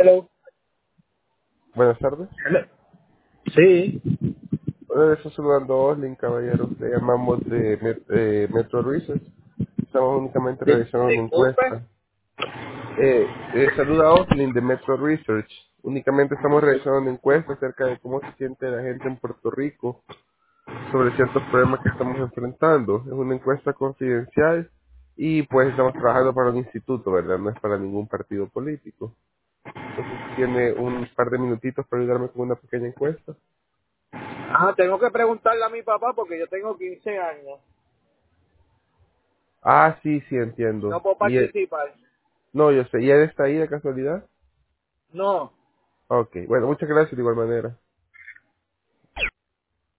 Hello. Buenas tardes. Hello. Sí. Hola, le está saludando Oslin, caballero. Le llamamos de Metro Research. Estamos únicamente realizando una Disculpe. encuesta. Saluda a Oslin de Metro Research. Únicamente estamos realizando una encuesta acerca de cómo se siente la gente en Puerto Rico sobre ciertos problemas que estamos enfrentando. Es una encuesta confidencial y pues estamos trabajando para un instituto, ¿verdad? No es para ningún partido político. No sé si tiene un par de minutitos para ayudarme con una pequeña encuesta. Ah, tengo que preguntarle a mi papá porque yo tengo 15 años Ah, sí, sí, y no entiendo. puedo participar. No, yo sé. ¿Y él está ahí de casualidad? No. Ok. Bueno, muchas gracias de igual manera.